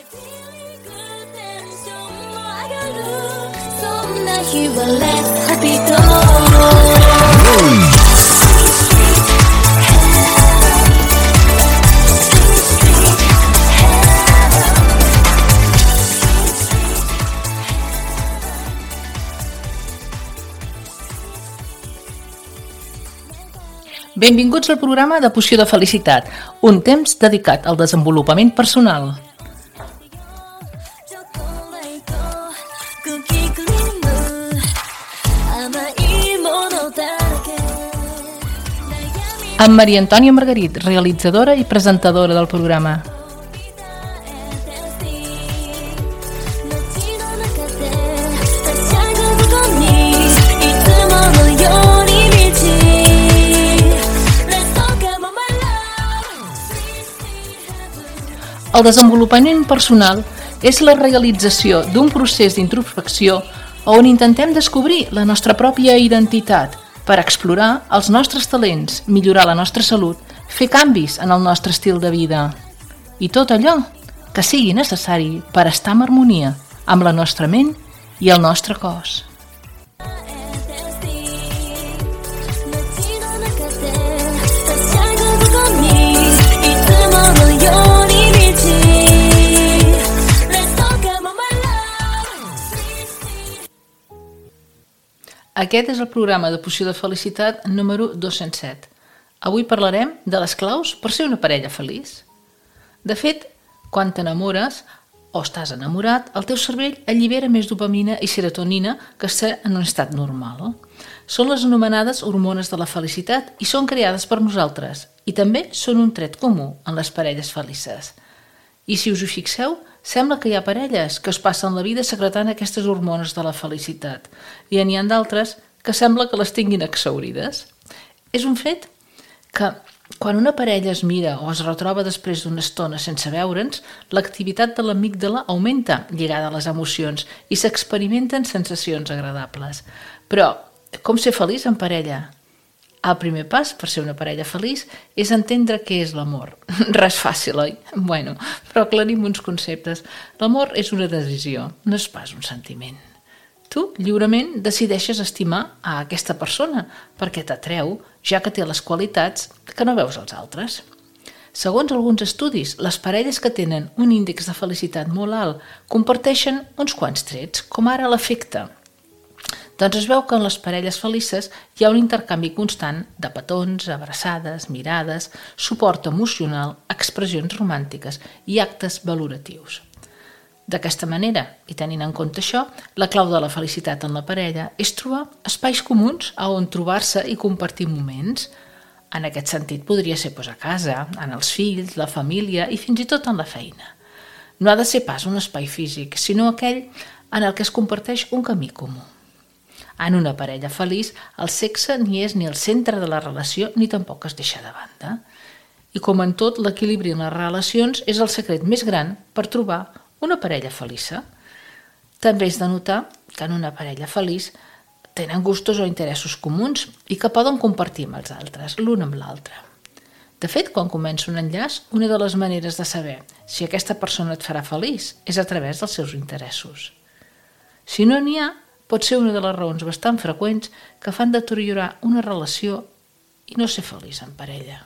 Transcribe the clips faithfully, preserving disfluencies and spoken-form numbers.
Benvinguts al programa de Poció de Felicitat, un temps dedicat al desenvolupament personal. Amb Maria Antònia Margarit, realitzadora i presentadora del programa. El desenvolupament personal és la realització d'un procés d'introspecció on intentem descobrir la nostra pròpia identitat per explorar els nostres talents, millorar la nostra salut, fer canvis en el nostre estil de vida i tot allò que sigui necessari per estar en harmonia amb la nostra ment i el nostre cos. Aquest és el programa de Poció de Felicitat número dos-cents set. Avui parlarem de les claus per ser una parella feliç. De fet, quan t'enamores o estàs enamorat, el teu cervell allibera més dopamina i serotonina que estar en un estat normal. Són les anomenades hormones de la felicitat i són creades per nosaltres i també són un tret comú en les parelles felices. I si us hi fixeu, sembla que hi ha parelles que es passen la vida secretant aquestes hormones de la felicitat i n'hi ha d'altres que sembla que les tinguin exhaurides. És un fet que quan una parella es mira o es retroba després d'una estona sense veure'ns, l'activitat de l'amígdala augmenta lligada a les emocions i s'experimenten sensacions agradables. Però com ser feliç en parella? El primer pas per ser una parella feliç és entendre què és l'amor. Res fàcil, oi? Bueno, però aclarim uns conceptes. L'amor és una decisió, no és pas un sentiment. Tu, lliurement, decideixes estimar a aquesta persona perquè t'atreu, ja que té les qualitats que no veus als altres. Segons alguns estudis, les parelles que tenen un índex de felicitat molt alt comparteixen uns quants trets, com ara l'afecte. Doncs es veu que en les parelles felices hi ha un intercanvi constant de petons, abraçades, mirades, suport emocional, expressions romàntiques i actes valoratius. D'aquesta manera, i tenint en compte això, la clau de la felicitat en la parella és trobar espais comuns a on trobar-se i compartir moments. En aquest sentit podria ser a casa, en els fills, la família i fins i tot en la feina. No ha de ser pas un espai físic, sinó aquell en el que es comparteix un camí comú. En una parella feliç, el sexe ni és ni el centre de la relació ni tampoc es deixa de banda. I com en tot, l'equilibri en les relacions és el secret més gran per trobar una parella feliça. També és de notar que en una parella feliç tenen gustos o interessos comuns i que poden compartir amb els altres, l'un amb l'altre. De fet, quan comença un enllaç, una de les maneres de saber si aquesta persona et farà feliç és a través dels seus interessos. Si no n'hi ha, pot ser una de les raons bastant freqüents que fan deteriorar una relació i no ser feliç en parella.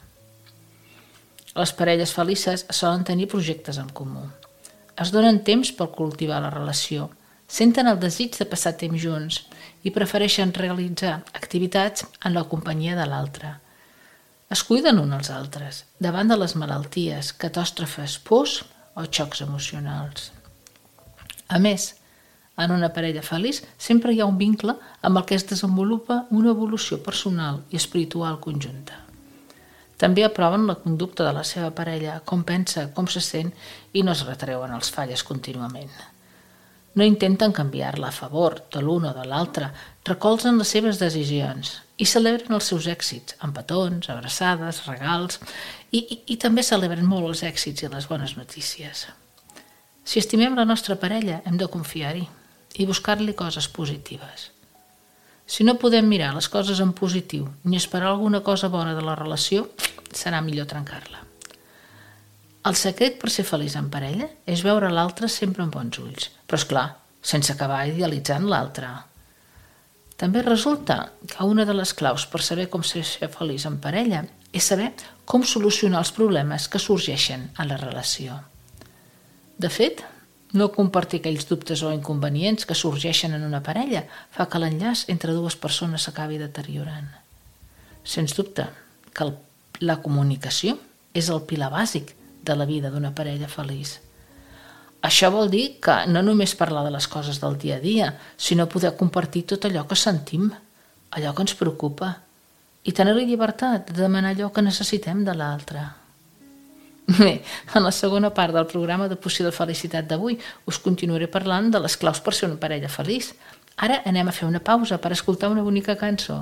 Les parelles felices solen tenir projectes en comú. Es donen temps per cultivar la relació, senten el desig de passar temps junts i prefereixen realitzar activitats en la companyia de l'altre. Es cuiden uns als altres davant de les malalties, catàstrofes, pors o xocs emocionals. A més, en una parella feliç sempre hi ha un vincle amb el que es desenvolupa una evolució personal i espiritual conjunta. També aproven la conducta de la seva parella, com pensa, com se sent i no es retreuen els falles contínuament. No intenten canviar-la a favor de l'un o de l'altre, recolzen les seves decisions i celebren els seus èxits, amb petons, abraçades, regals i, i, i també celebren molt els èxits i les bones notícies. Si estimem la nostra parella, hem de confiar-hi i buscar-li coses positives. Si no podem mirar les coses en positiu ni esperar alguna cosa bona de la relació, serà millor trencar-la. El secret per ser feliç en parella és veure l'altre sempre amb bons ulls, però és clar, sense acabar idealitzant l'altre. També resulta que una de les claus per saber com ser feliç en parella és saber com solucionar els problemes que sorgeixen a la relació. De fet, no compartir aquells dubtes o inconvenients que sorgeixen en una parella fa que l'enllaç entre dues persones s'acabi deteriorant. Sens dubte que la comunicació és el pilar bàsic de la vida d'una parella feliç. Això vol dir que no només parlar de les coses del dia a dia, sinó poder compartir tot allò que sentim, allò que ens preocupa, i tenir la llibertat de demanar allò que necessitem de l'altre. Bé, en la segona part del programa de Poció de Felicitat d'avui us continuaré parlant de les claus per ser una parella feliç. Ara anem a fer una pausa per escoltar una bonica cançó.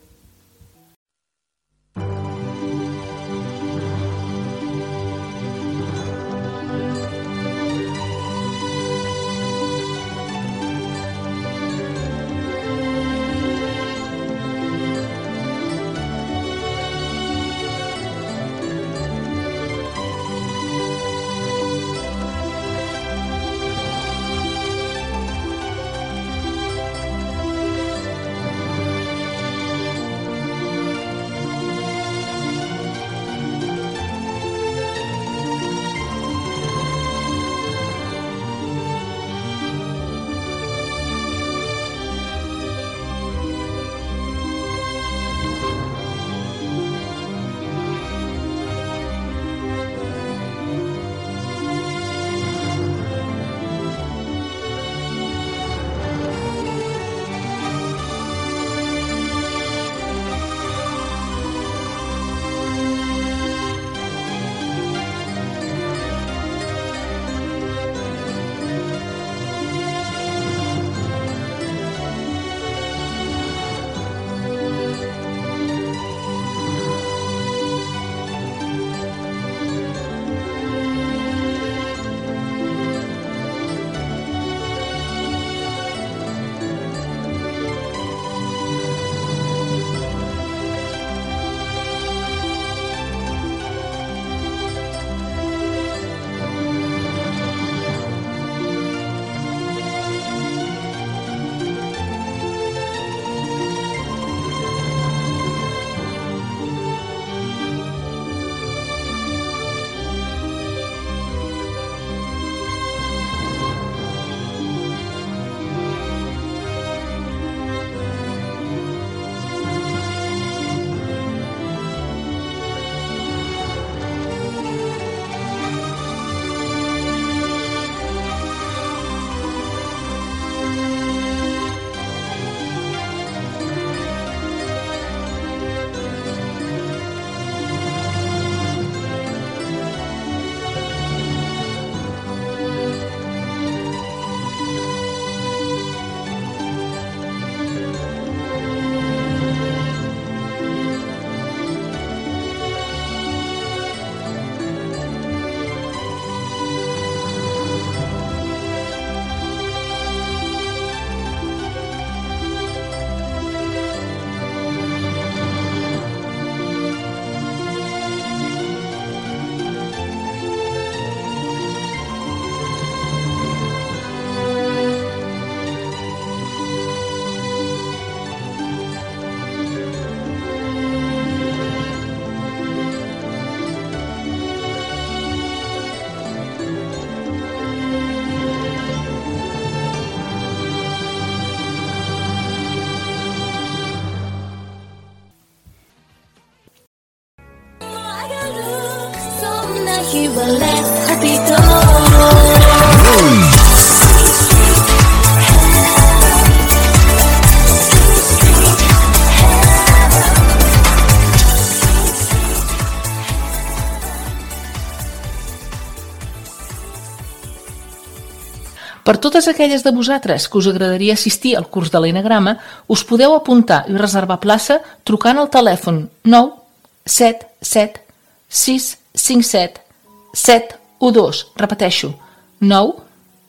Per totes aquelles de vosaltres que us agradaria assistir al curs de l'Enagrama, us podeu apuntar i reservar plaça trucant al telèfon nou set set sis cinc set set u dos. Repeteixo, nou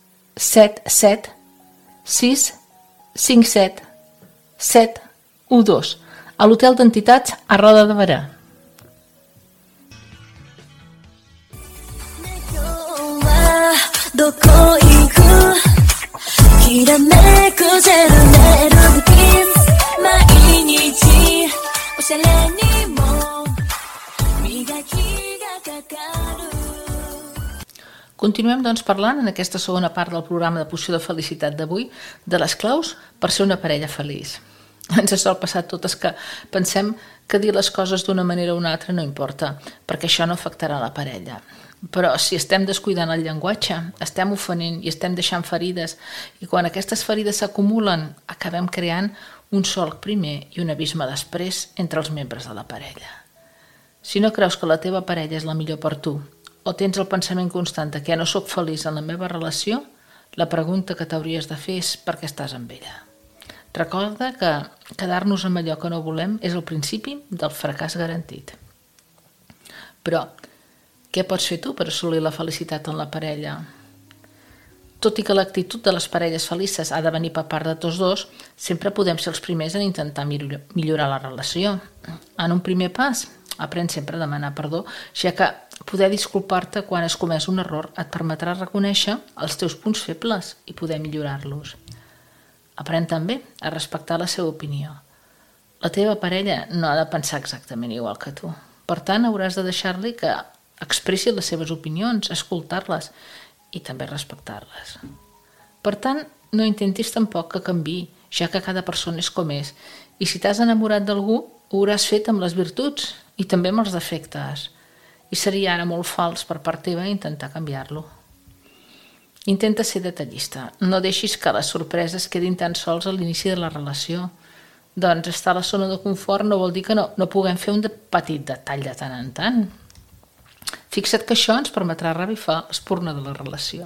set set sis cinc set set u dos a l'Hotel d'Entitats a Roda de Berà. どこ行くきらめくジェルネイルキス毎日おしゃれにも磨きがかかる。 Continuem, doncs, parlant en aquesta segona part del programa de Poció de Felicitat d'avui de les claus per ser una parella feliç. Ens sol passar a totes que pensem que dir les coses d'una manera o una altra no importa, perquè això no afectarà la parella. Però si estem descuidant el llenguatge, estem ofenent i estem deixant ferides, i quan aquestes ferides s'acumulen, acabem creant un solc primer i un abisme després entre els membres de la parella. Si no creus que la teva parella és la millor per tu, o tens el pensament constant que no sóc feliç en la meva relació, la pregunta que t'hauries de fer és per què estàs amb ella. Recorda que quedar-nos amb allò que no volem és el principi del fracàs garantit. Però, què pots fer tu per assolir la felicitat en la parella? Tot i que l'actitud de les parelles felices ha de venir per part de tots dos, sempre podem ser els primers en intentar millorar la relació. En un primer pas, aprèn sempre a demanar perdó, ja que poder disculpar-te quan has comès un error et permetrà reconèixer els teus punts febles i poder millorar-los. Aprèn també a respectar la seva opinió. La teva parella no ha de pensar exactament igual que tu. Per tant, hauràs de deixar-li que expressi les seves opinions, escoltar-les i també respectar-les. Per tant, no intentis tampoc que canviï, ja que cada persona és com és. I si t'has enamorat d'algú, ho hauràs fet amb les virtuts i també amb els defectes. I seria ara molt fals per part teva intentar canviar-lo. Intenta ser detallista. No deixis que les sorpreses quedin tan sols a l'inici de la relació. Doncs estar a la zona de confort no vol dir que no, no puguem fer un petit detall de tant en tant. Fixa't que això ens permetrà revifar l'espurna de la relació.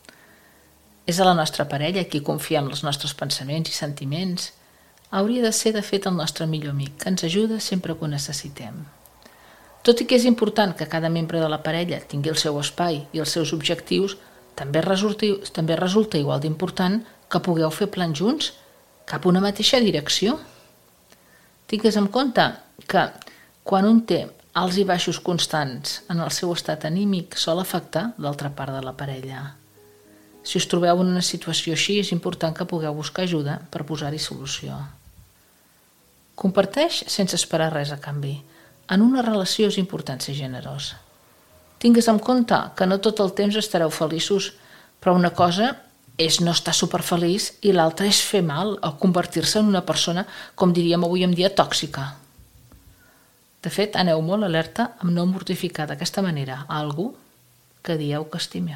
És a la nostra parella qui confia en els nostres pensaments i sentiments. Hauria de ser, de fet, el nostre millor amic, que ens ajuda sempre que ho necessitem. Tot i que és important que cada membre de la parella tingui el seu espai i els seus objectius, també resulta, també resulta igual d'important que pugueu fer plans junts cap a una mateixa direcció. Tingues en compte que quan un té alts i baixos constants en el seu estat anímic sol afectar l'altra part de la parella. Si us trobeu en una situació així, és important que pugueu buscar ajuda per posar-hi solució. Comparteix sense esperar res a canvi. En una relació és important ser generós. Tingues en compte que no tot el temps estareu feliços, però una cosa és no estar superfeliç i l'altra és fer mal o convertir-se en una persona, com diríem avui en dia, tòxica. De fet, aneu molt alerta amb no mortificar d'aquesta manera a algú que dieu que estimeu.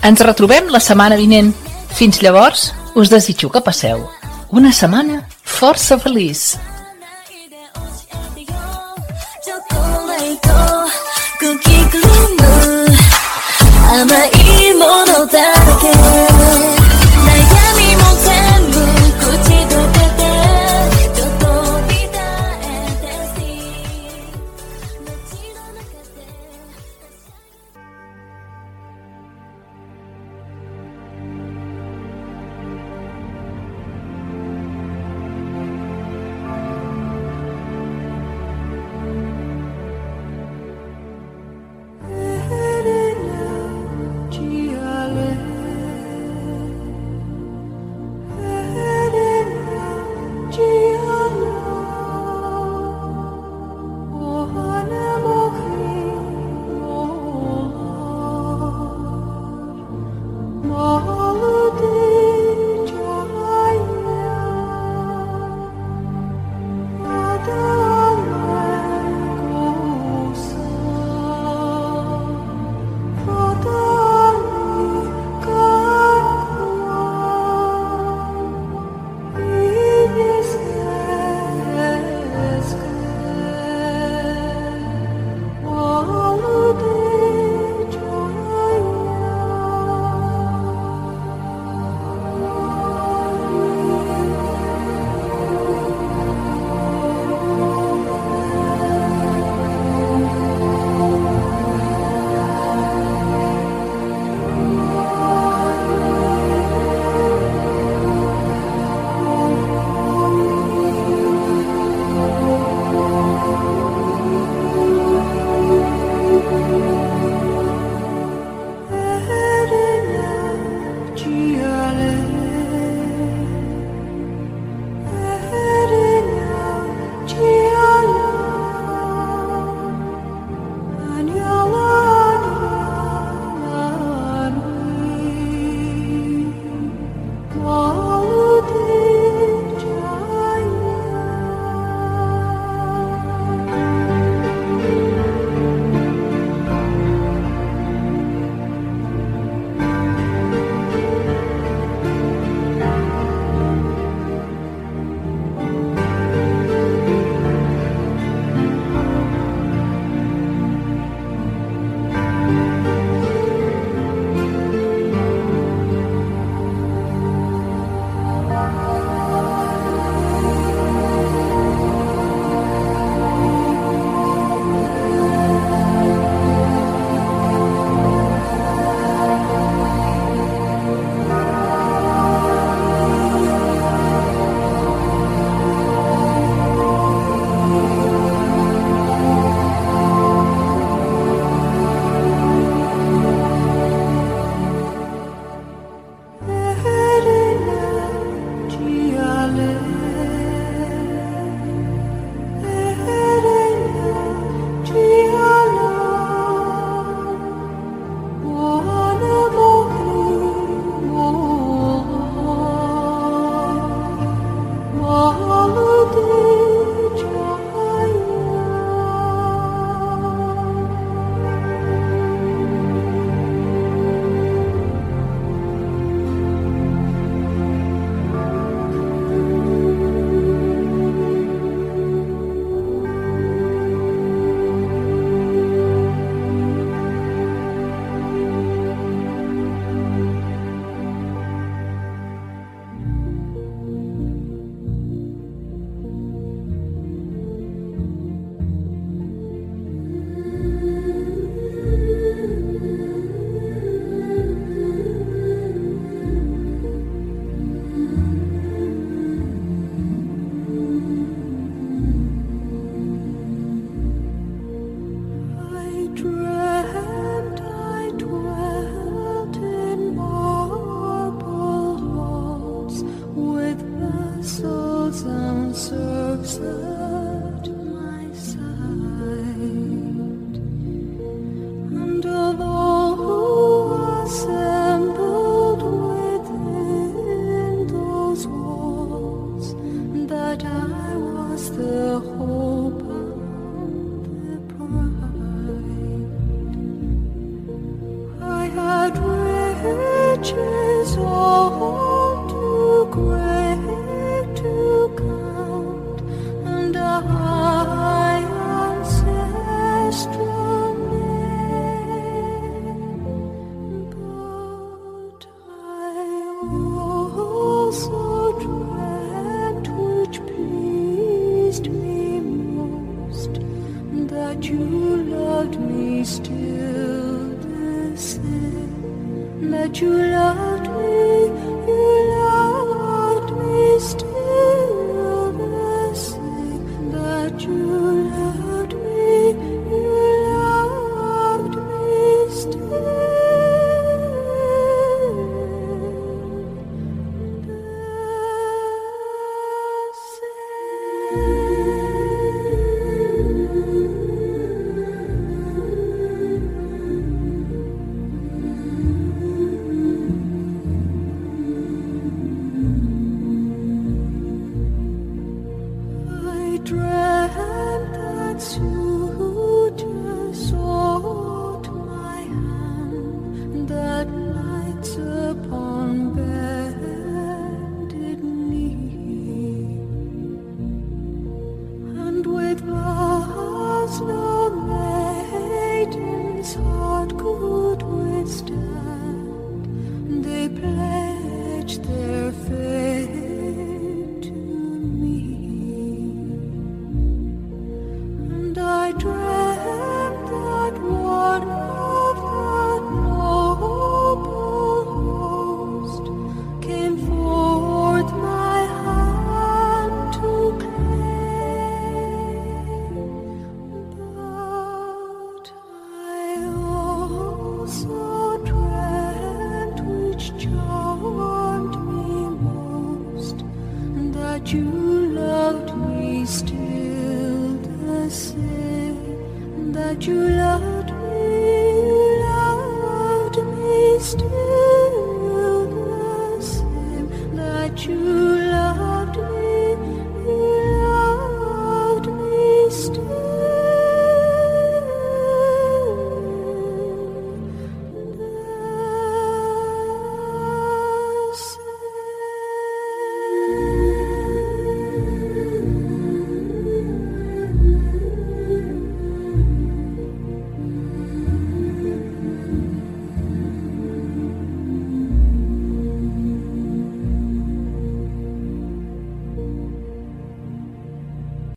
Ens retrobem la setmana vinent. Fins llavors, us desitjo que passeu una setmana força feliç. 空気くるむ甘いものだらけ悩みも全部口溶けてちょっと見たえて街の中で which is all too great to count, and a high ancestral name. But I also dreamt, which pleased me most, that you loved me still the same, that you loved me, you loved me still the same, that you loved me, you loved me still the I dreamt that suitor sought my hand, that nights upon bended knee, and with vows no maiden's heart could withstand, they pledged their faith to me. And I dreamt that one of that noble host came forth my hand to claim. But I also dreamt, which charmed me most, that you loved me still the same, that you